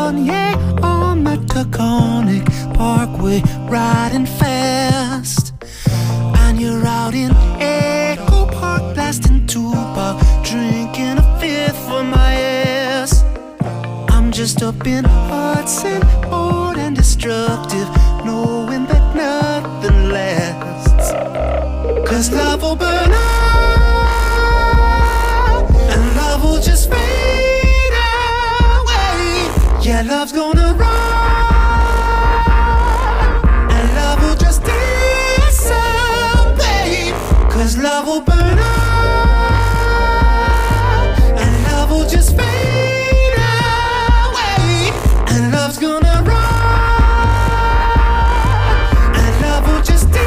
Kanye on my Taconic Parkway, riding fast. And you're out in Echo Park, blasting Tupac, drinking a fifth for my ass. I'm just up in Hudson, bored and destructive, knowing that nothing lasts. 'Cause love will burn out, and love will just fade away. Yeah, love's gonna run, and love will just dissipate. 'Cause love will burn out, and love will just fade away. And love's gonna run, and love will just dissipate.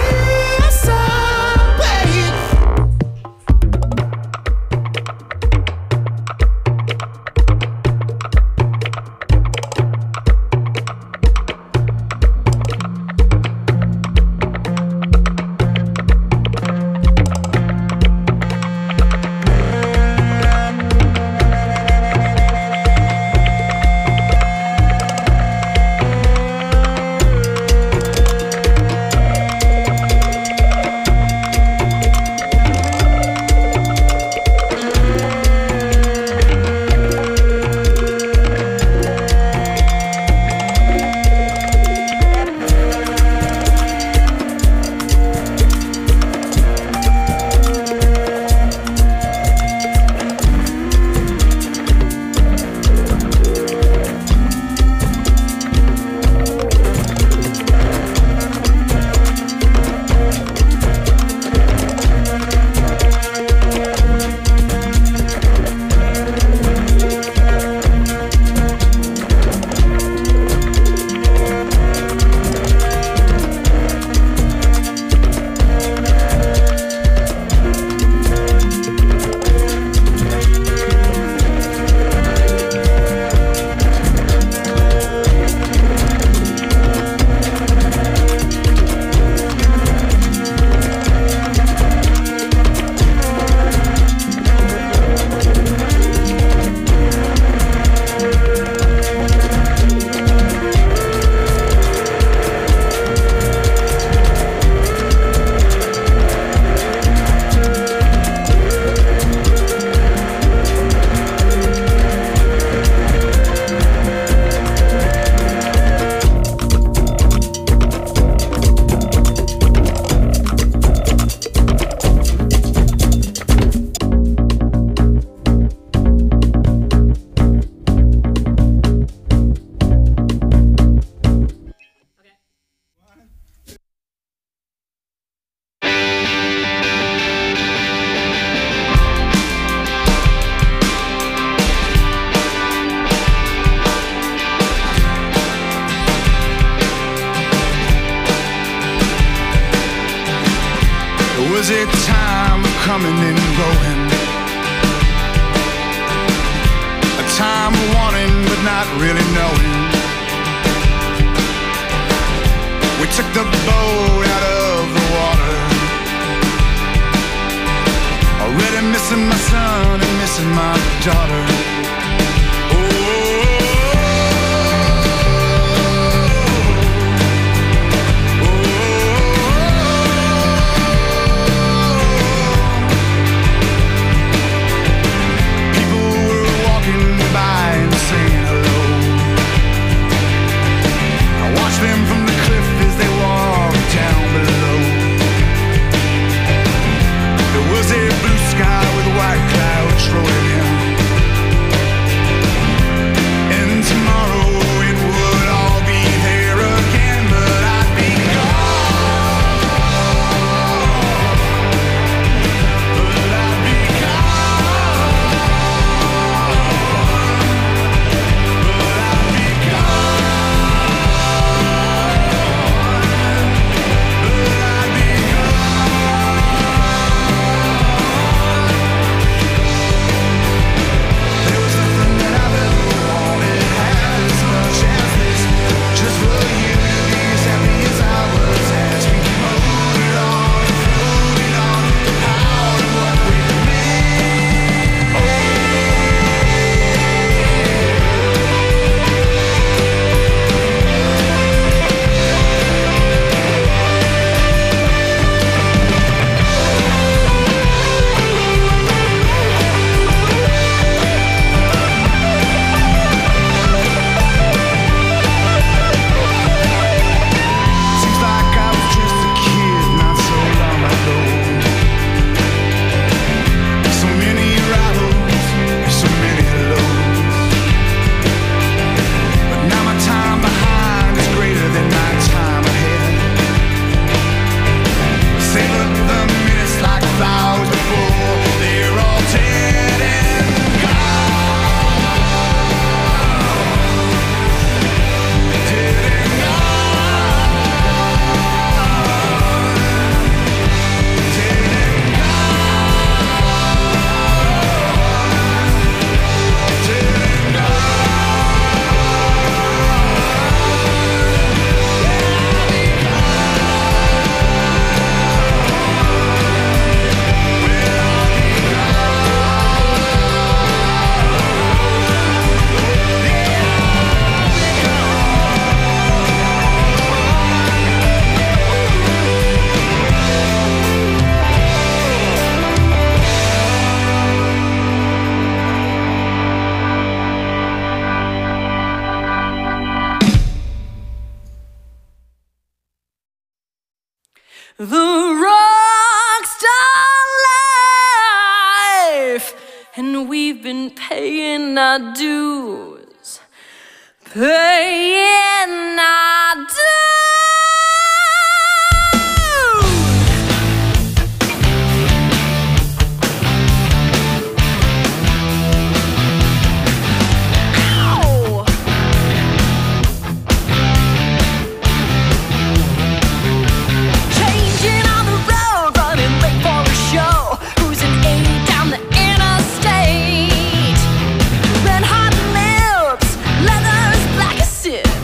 Was it time of coming and going? A time of wanting but not really knowing. We took the boat out of the water, already missing my son and missing my daughter. Them from the cliff as they walk down below. There was a blue sky with white clouds rolling in. the rock star life, and we've been paying our dues, paying our dues. Red hot lips, leathers black as sin.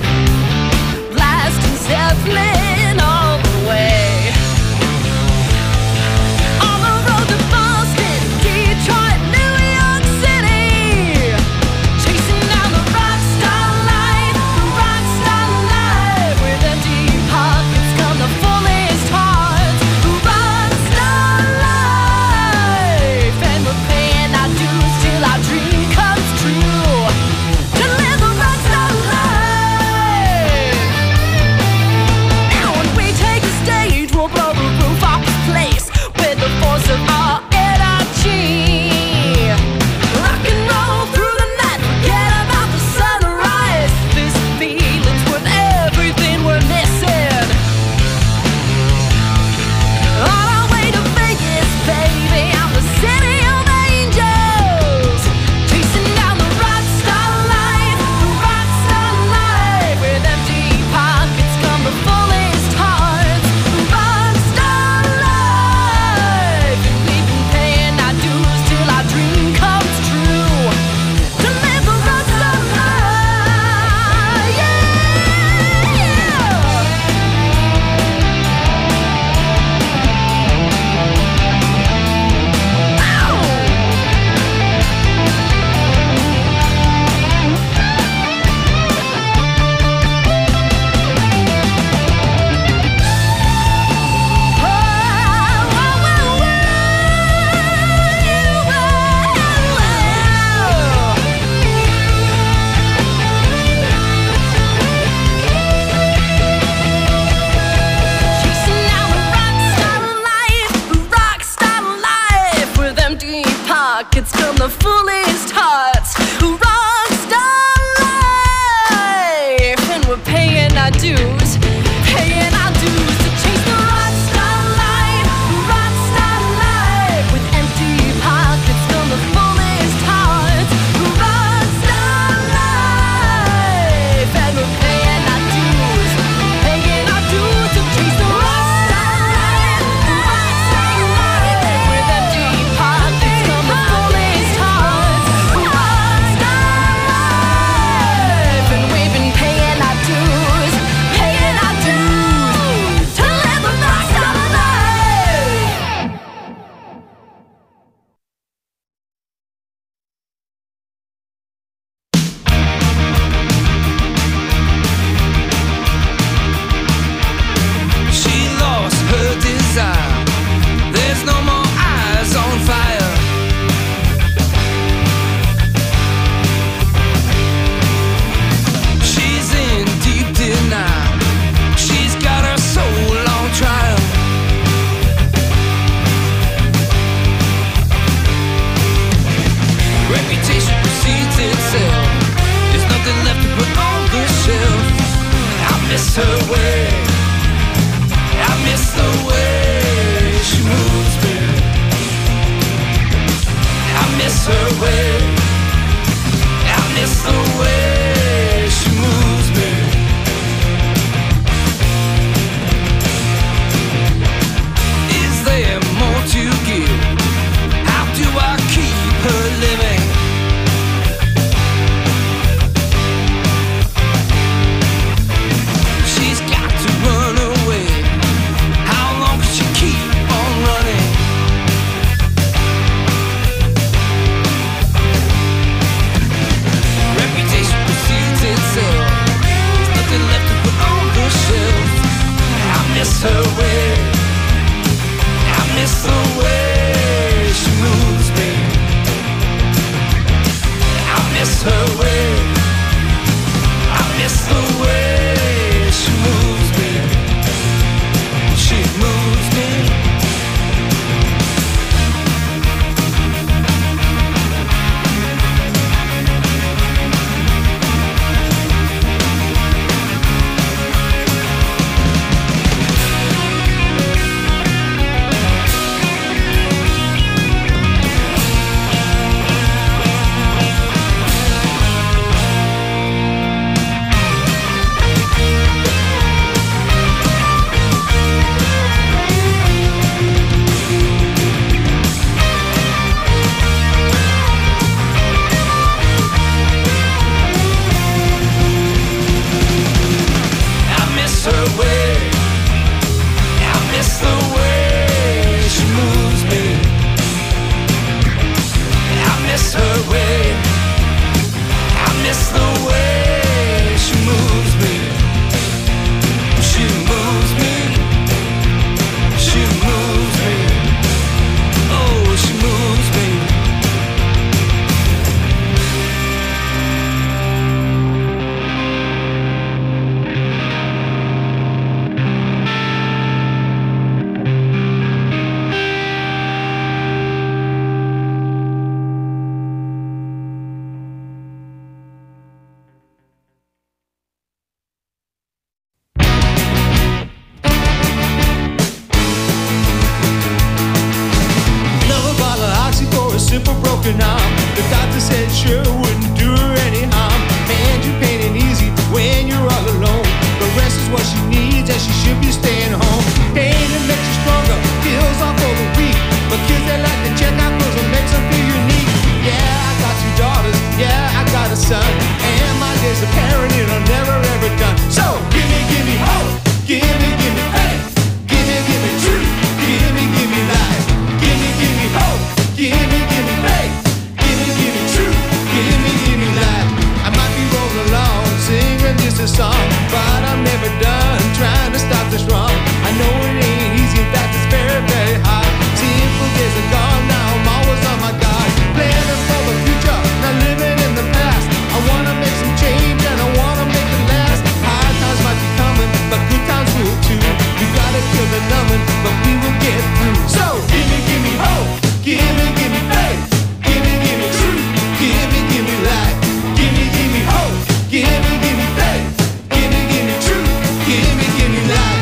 and I'm never ever done. So give me hope, give me faith, give me truth, give me life. Give me hope, give me faith, give me truth, give me life. I might be rolling along, singing just a song, but I'm never done trying to stop this wrong. I know it ain't easy, in fact it's very, very hard. Simple days are gone, now I'm always on my guard. Planning for the future, not living in the past. I wanna make some change and I wanna make it last. Hard times might be coming, but good times will too. We gotta kill the numbing, but we will get through. So give me hope, give me faith, give me truth, give me life. Give me hope, give me faith, give me truth, give me life.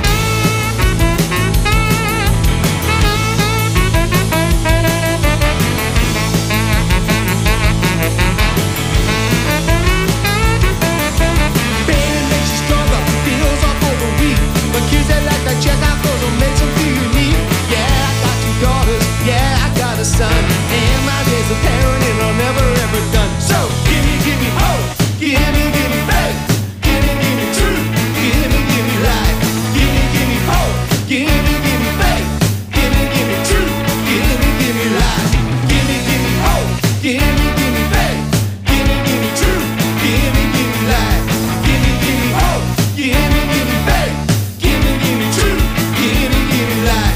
Pain makes you stronger, feels awful but weak. But kids that like that check out goes and makes them feel unique. Yeah, I got 2 daughters, yeah, I got a son, and my days of parenting are never ever done. So give me hope, give me faith, give me truth, give me life. Give me hope, give me faith, give me truth, give me life. Give me hope, give me faith, give me truth, give me life. Give me hope, give me faith, give me truth, give me life.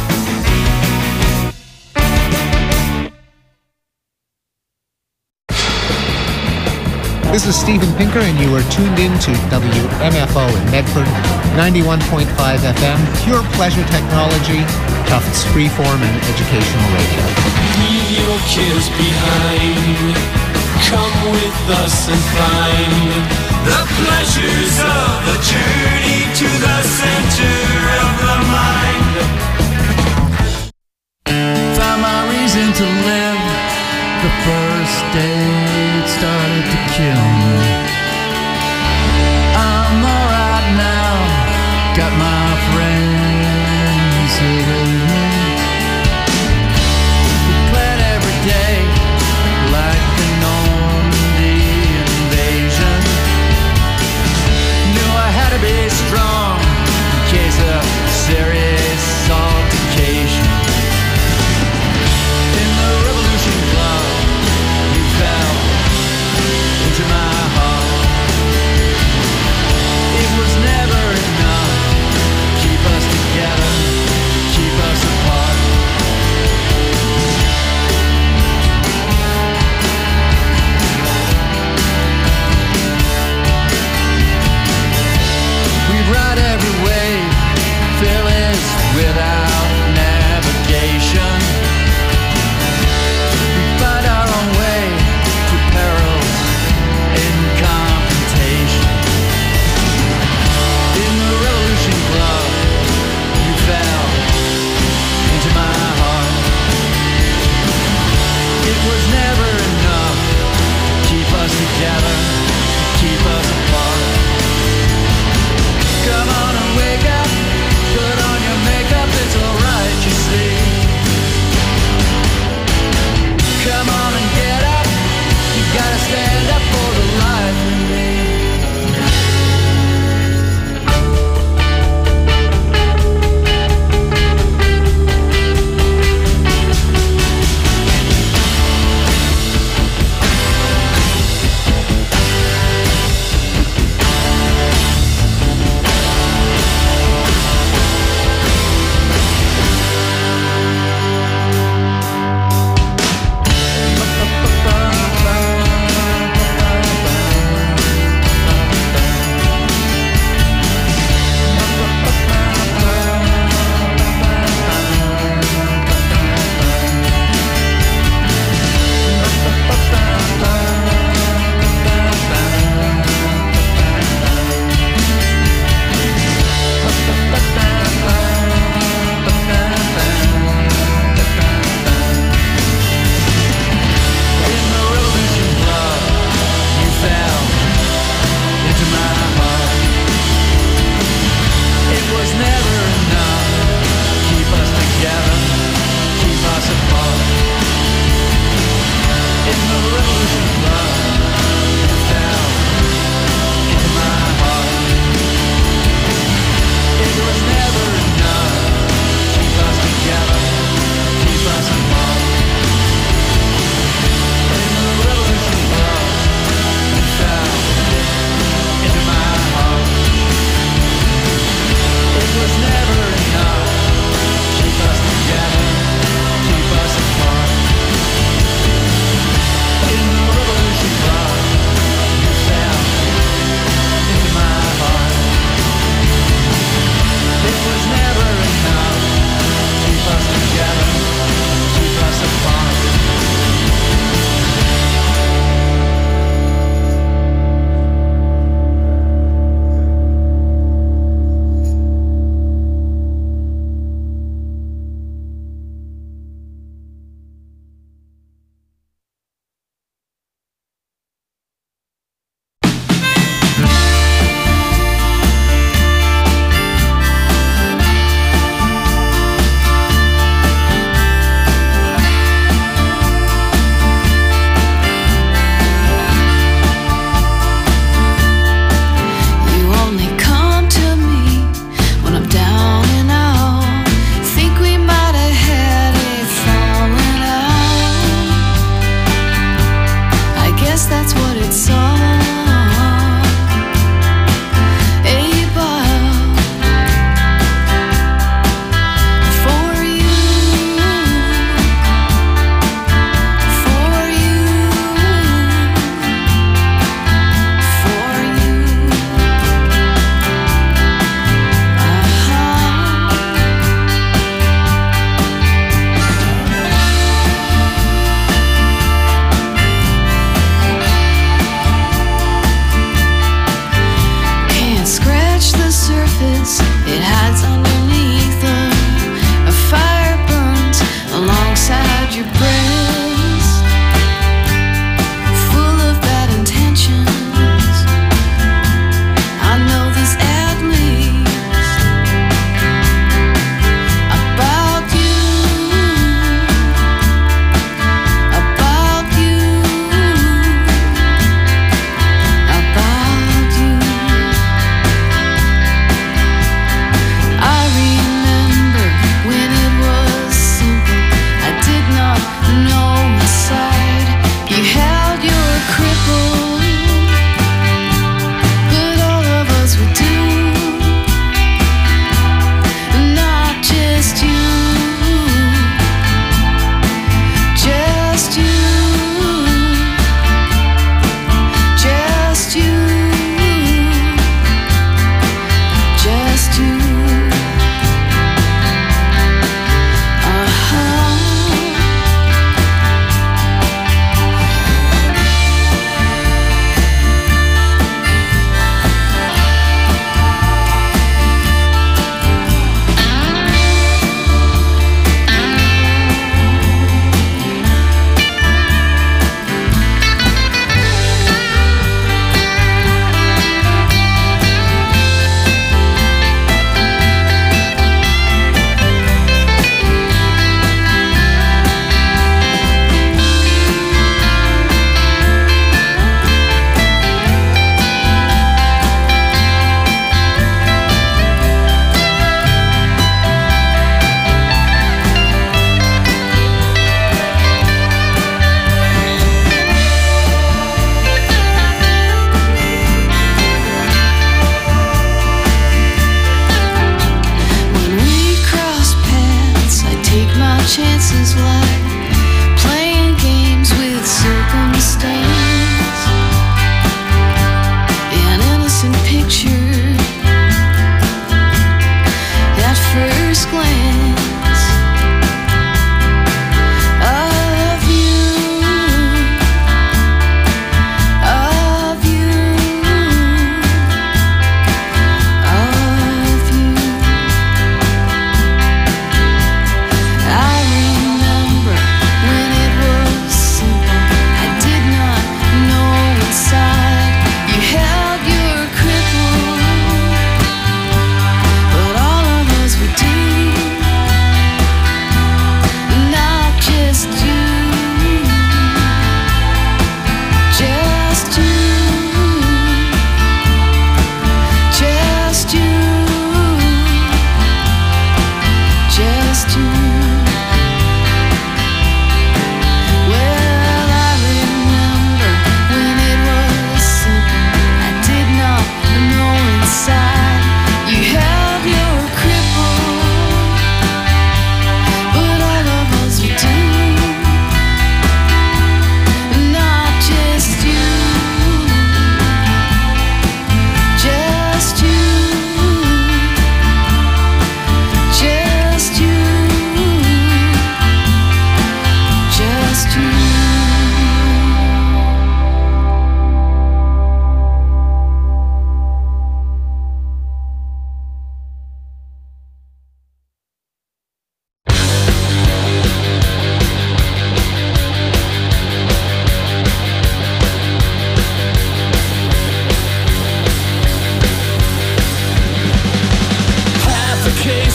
This is Steven Pinker, and you are tuned in to WMFO in Medford, 91.5 FM, pure pleasure technology, Tufts freeform and educational radio. Leave your kids behind. Come with us and find the pleasures of the journey to the center of the mind. Found my reason to live. The first day it started to kill me. I'm alright now, got my friends here with me. We plan every day like the Normandy invasion. Knew I had to be strong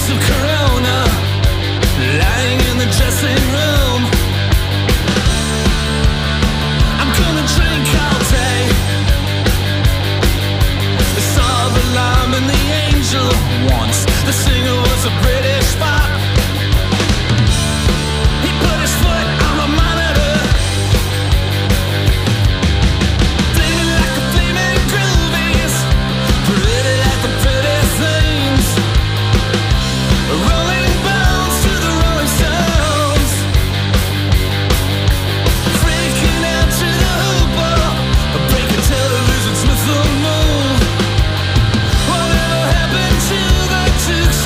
case of Corona, lying in the dressing room. I'm gonna drink all day. I saw the lamb and the angel once. The singer was a British pop. He put his foot on the monitor, flaming like the flaming groovies, pretty like the pretty things, rolling bones to the Rolling Stones, freaking out to the hooper, breaking televisions with the moon. Whatever happened to the Dukes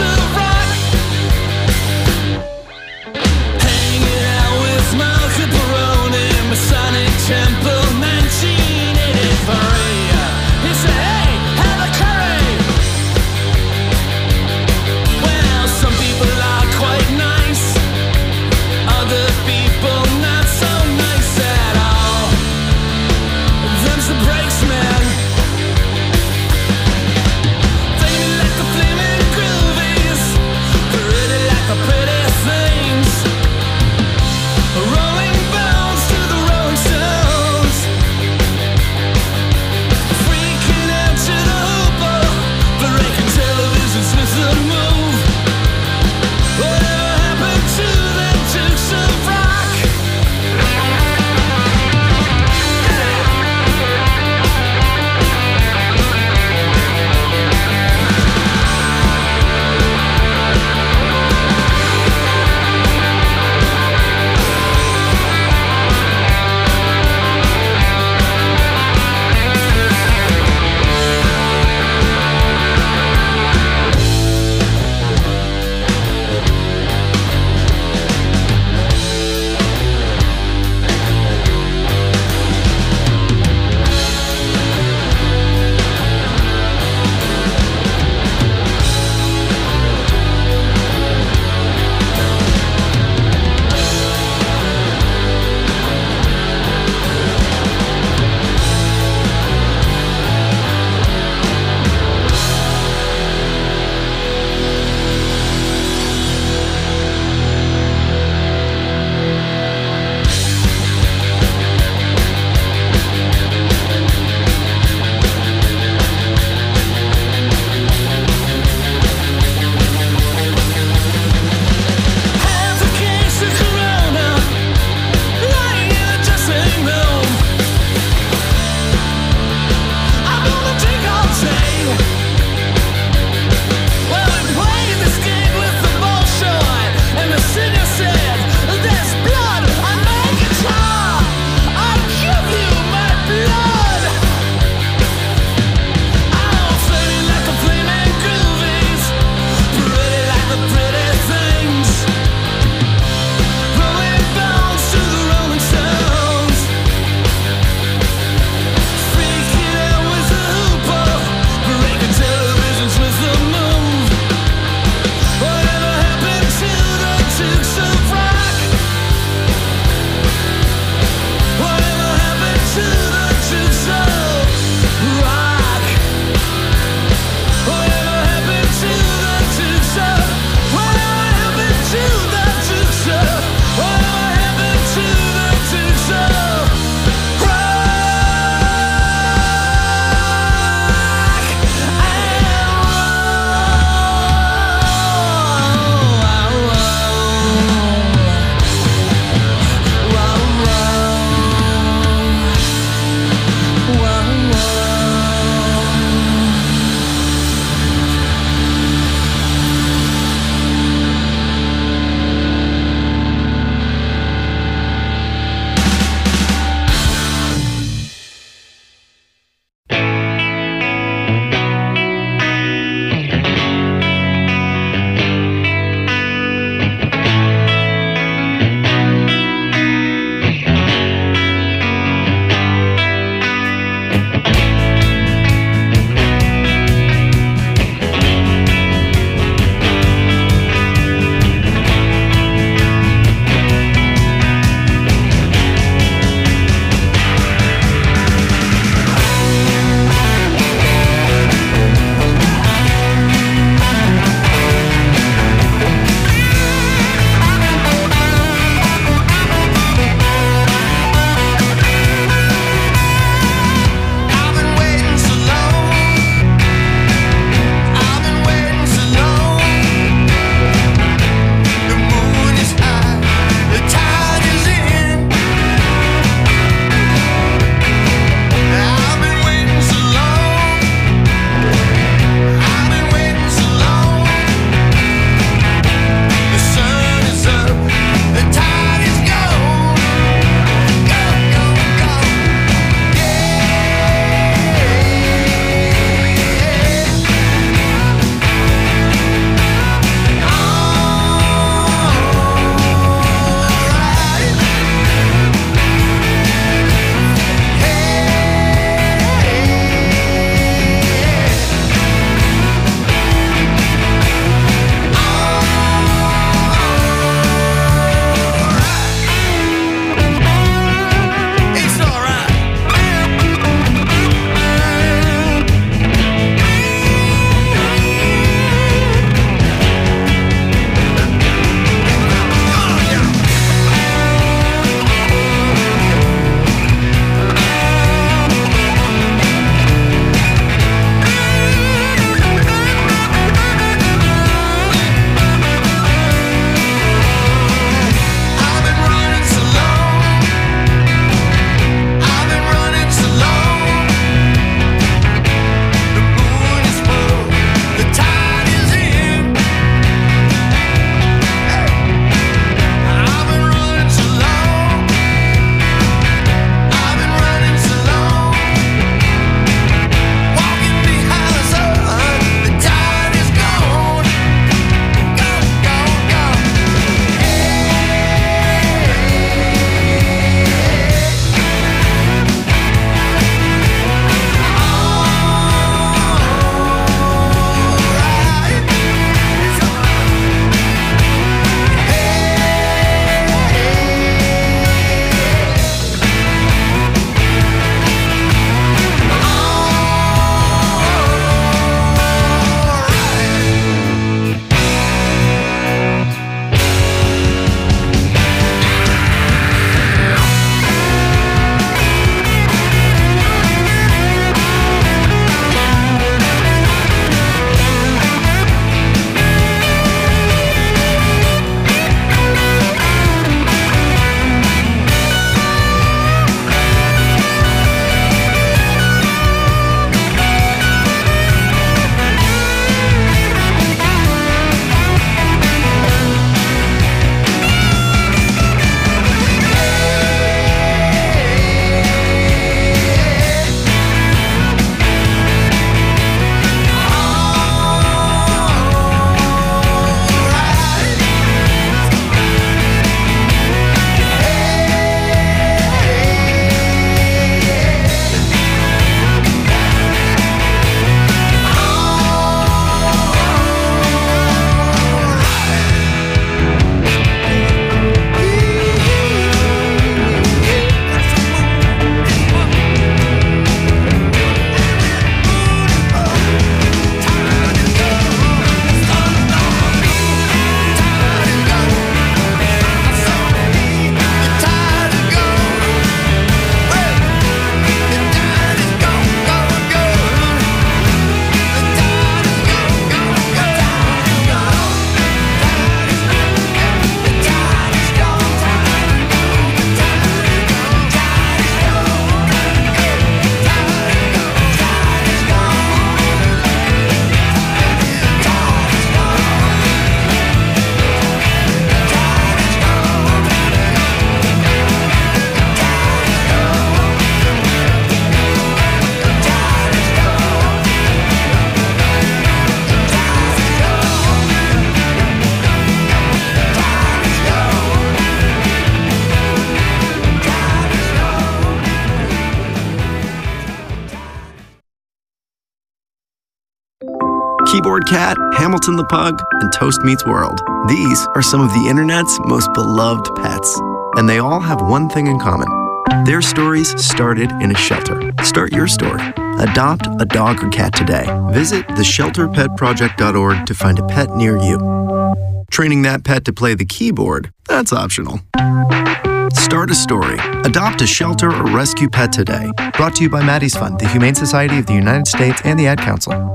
Keyboard Cat, Hamilton the Pug, and Toast Meets World. These are some of the internet's most beloved pets, and they all have one thing in common. Their stories started in a shelter. Start your story. Adopt a dog or cat today. Visit theshelterpetproject.org to find a pet near you. Training that pet to play the keyboard, that's optional. Start a story. Adopt a shelter or rescue pet today. Brought to you by Maddie's Fund, the Humane Society of the United States, and the Ad Council.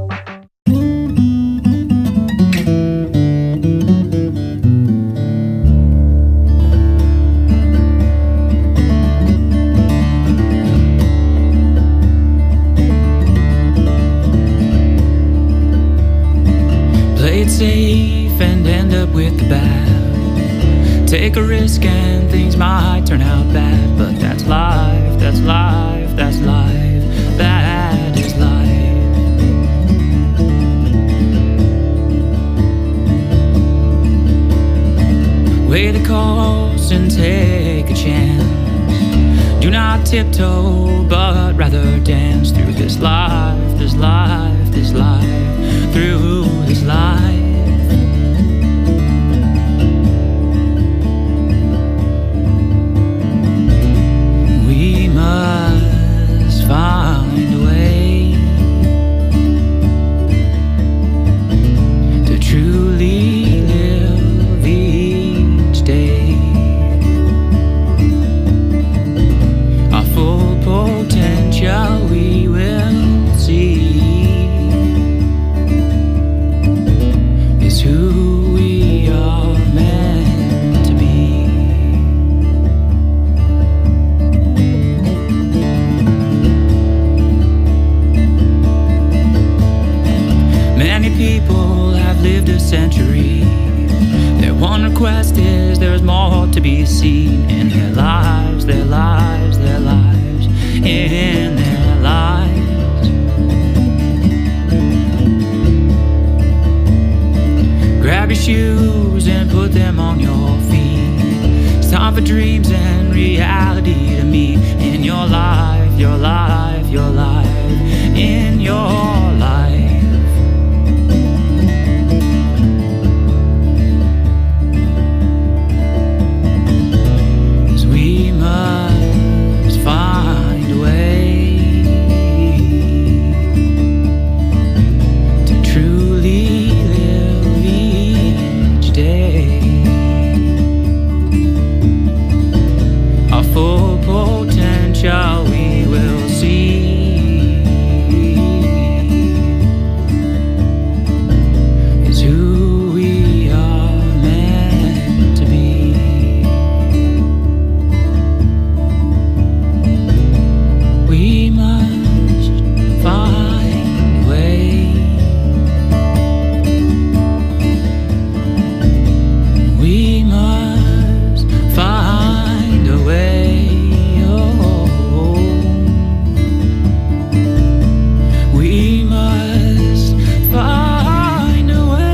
Safe and end up with the bad. Take a risk and things might turn out bad, but that's life, that's life, that's life, that is life. Weigh the cost and take a chance. Do not tiptoe, but rather dance through this life, this life, this life, through this life. We must find a way to truly live each day. Our full potential we will see. Who we are meant to be. Many people have lived a century. Their one request is there's more to be seen in their lives, their lives, their lives, in their lives. Grab your shoes and put them on your feet. It's time for dreams and reality to meet in your life, your life, your life, in your life. 'Cause we must find a way to truly live each day. Our full potential we will see. Is who we are meant to be. We must find a way. We must find a way. Oh, we must find a way.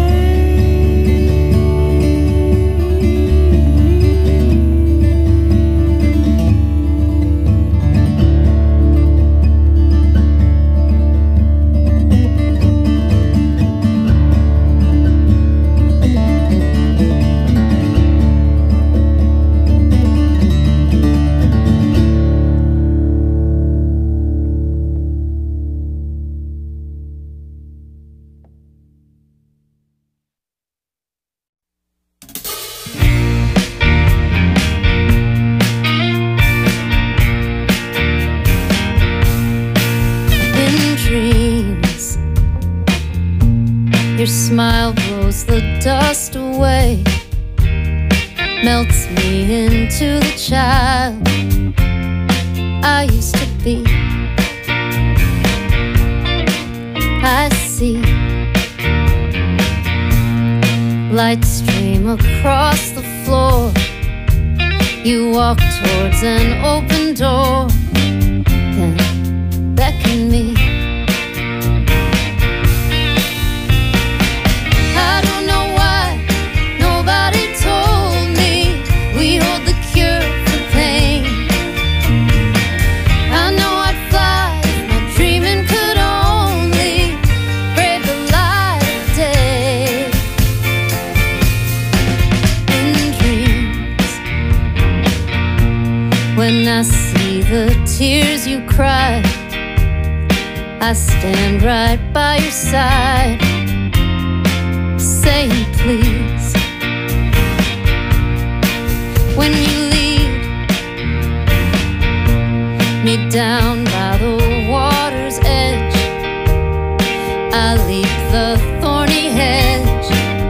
In dreams, your smile blows the dust away, melts me into the child I used to be. I see light stream across the floor. You walk towards an open door, then beckon me. I don't know why nobody told me we hold the cure for pain. I know I'd fly if my dreaming could only brave the light I stand right by your side, saying please. When you lead me down by the water's edge, I leap the thorny hedge,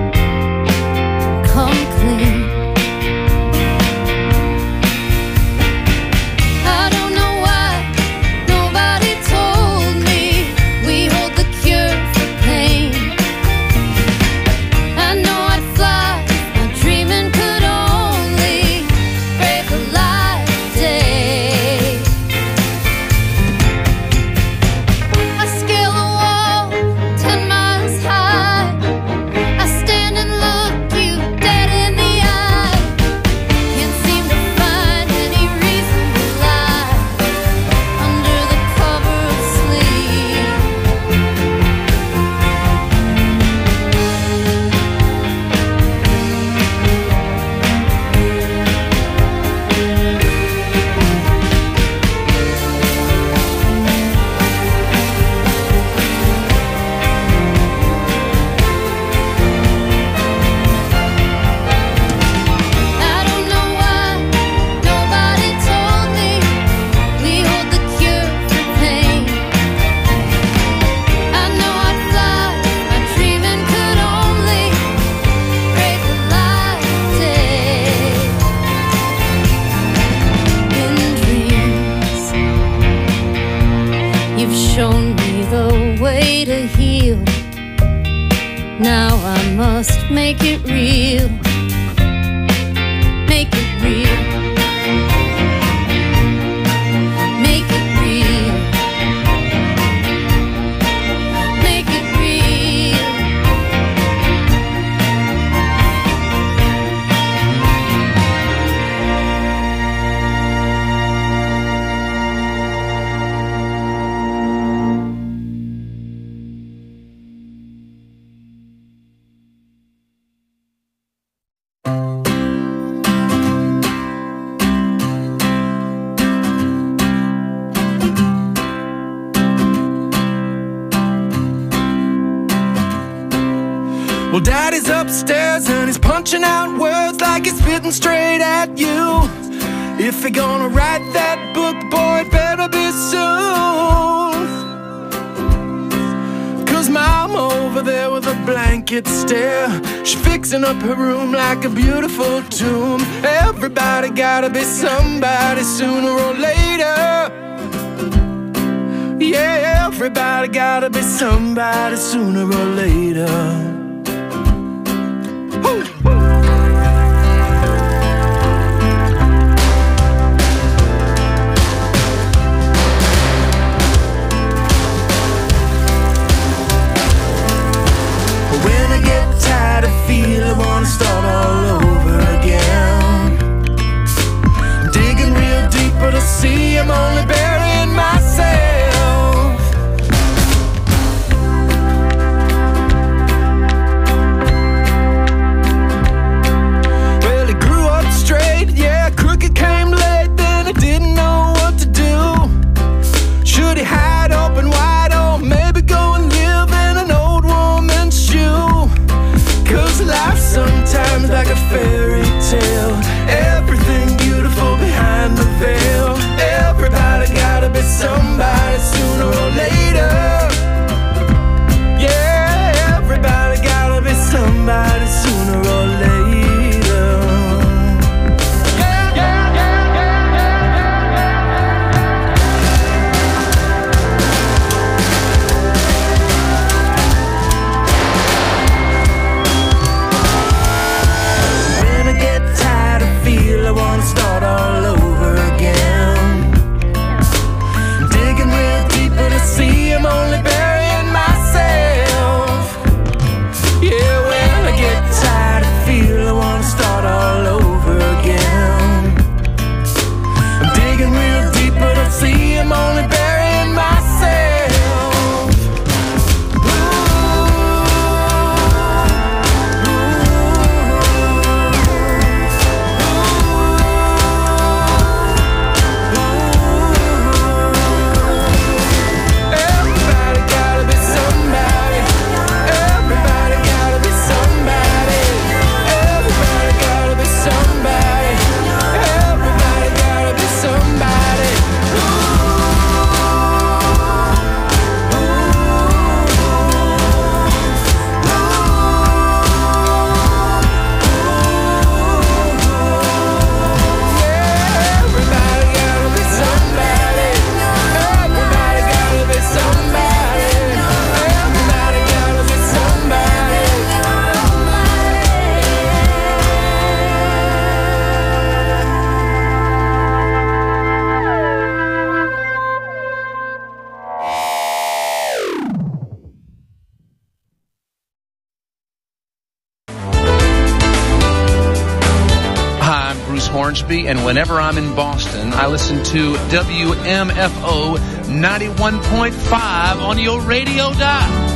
come clean. I don't know why nobody told me we hold the cure for pain. I know I'd fly if my dreaming could only break a light day. I scale a wall 10 miles high. I stand and look you dead in the eye. Can't seem to find any reason to lie under the cover of sleep. I don't know why nobody told me we hold the cure for pain. I know I'd fly if my dreaming could only break a light day. In dreams, you've shown me the way to heal. Now I must make it real. Make it real. Make it real. Make it real. Well, Daddy's upstairs and he's punching out words like he's spitting straight at you. If you're gonna write that book, boy, it better be soon. 'Cause Mom over there with a blanket stare, she's fixing up her room like a beautiful tomb. Everybody gotta be somebody sooner or later. Yeah, everybody gotta be somebody sooner or later. When I get tired, I feel I wanna start all over again. Digging real deep, but I see I'm only burying myself. Hornsby, and whenever I'm in Boston, I listen to WMFO 91.5 on your radio dial.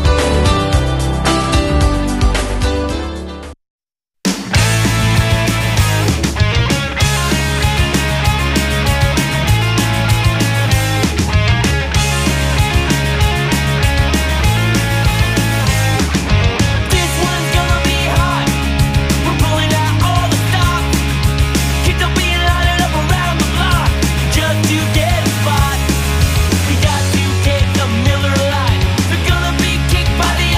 By the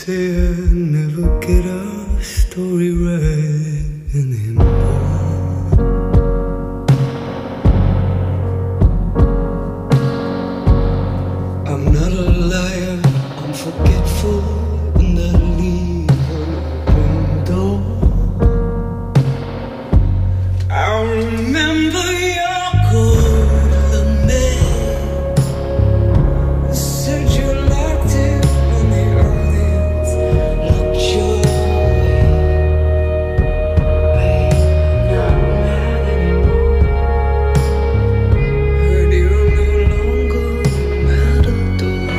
say I never get our story right anymore. I'm not a liar, I'm forgetful, and I leave an open door. I remember your golden man. You said you liked it when the audience looked your way. Babe, I'm not mad anymore. Heard you're no longer a matador.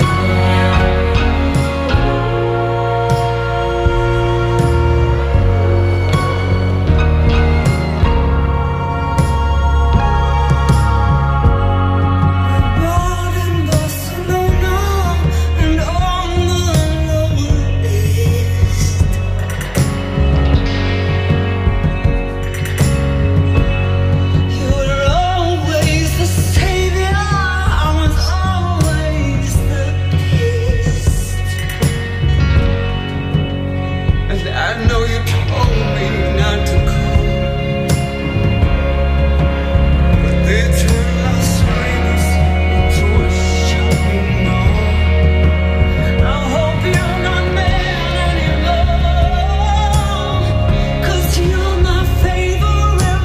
Born in Barcelona and on the Lower East. You were always the savior, I was always the beast. And I know you told me not to come, but they turned Las Vegas into a shopping mall. I hope you're not mad anymore, 'cause you're my favorite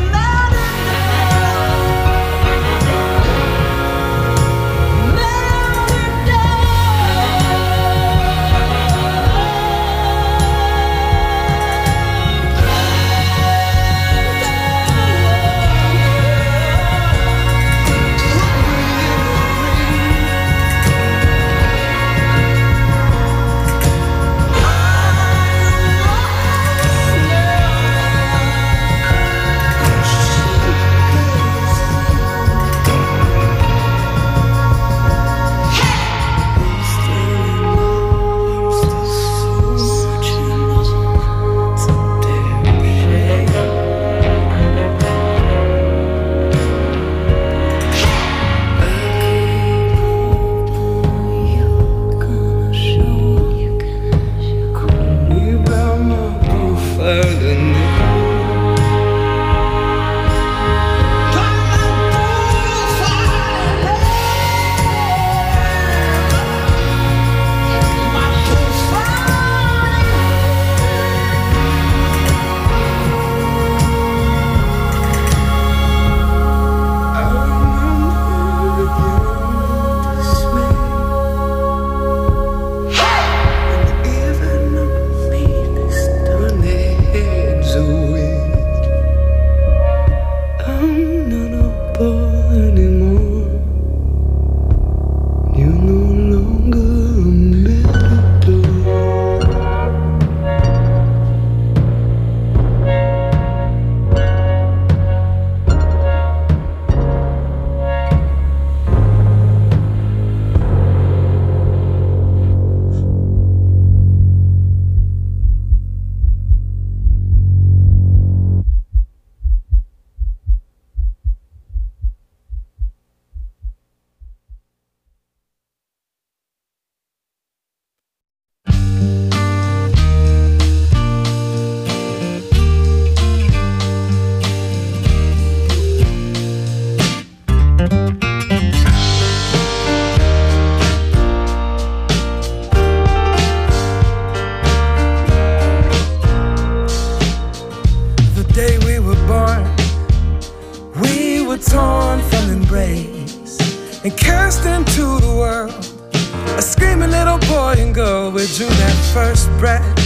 torn from embrace and cast into the world. A screaming little boy and girl, we drew that first breath.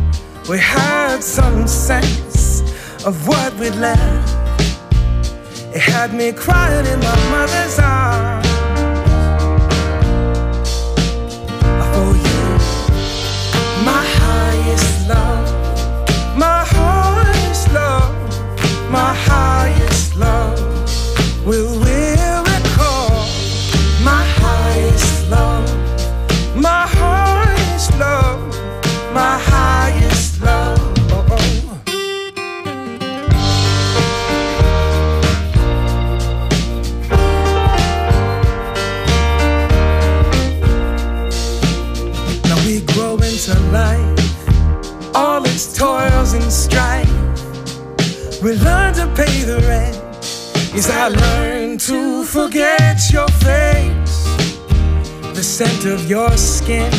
We had some sense of what we'd left. It had me crying in my mother's arms. For you, my highest love, my highest love, my highest love. Will we recall my highest love, my highest love, my highest love? Now we grow into life I learned to forget your face, the scent of your skin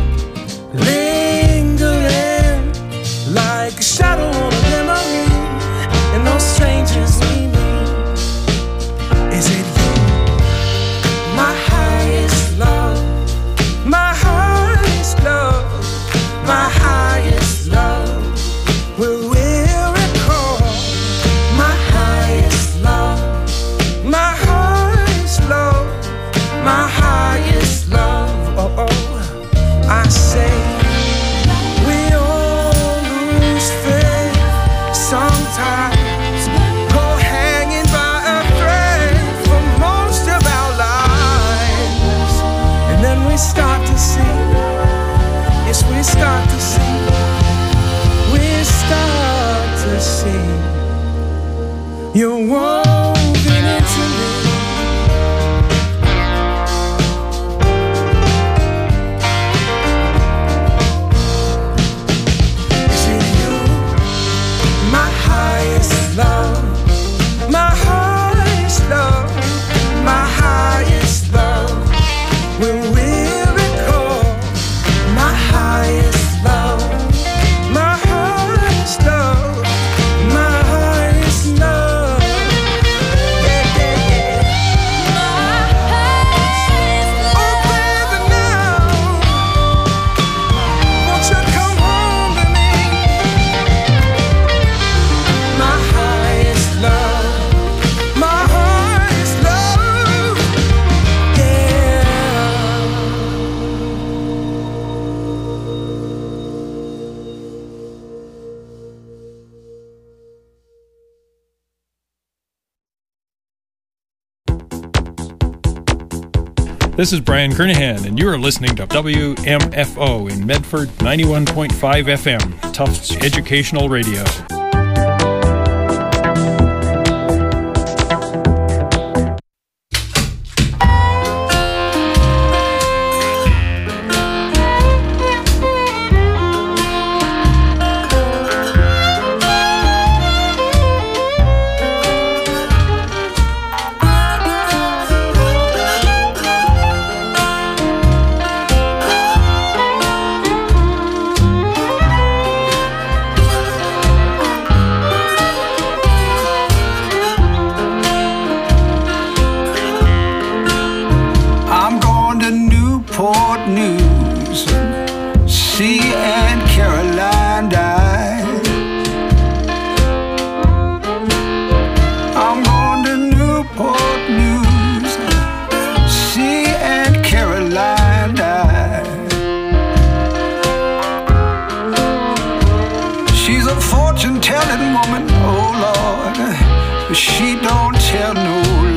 lingering like a shadow on a memory, and those strangers we meet. Is it you, my highest love, my highest love, my highest love? Will we recall my highest love, my highest love, my highest love? Oh, oh, I say we all lose faith sometimes, go hanging by a thread for most of our lives, and then we start to see, yes, we start to see, we start to see you're woven into me. Is it you, my highest love, my highest love, my highest love? Will we recall my highest love, my highest love, my highest love? Yeah, yeah, yeah. Oh, baby, now, won't you come home to me? My highest love, my highest love, yeah. This is Brian Kernahan, and you are listening to WMFO in Medford 91.5 FM, Tufts Educational Radio.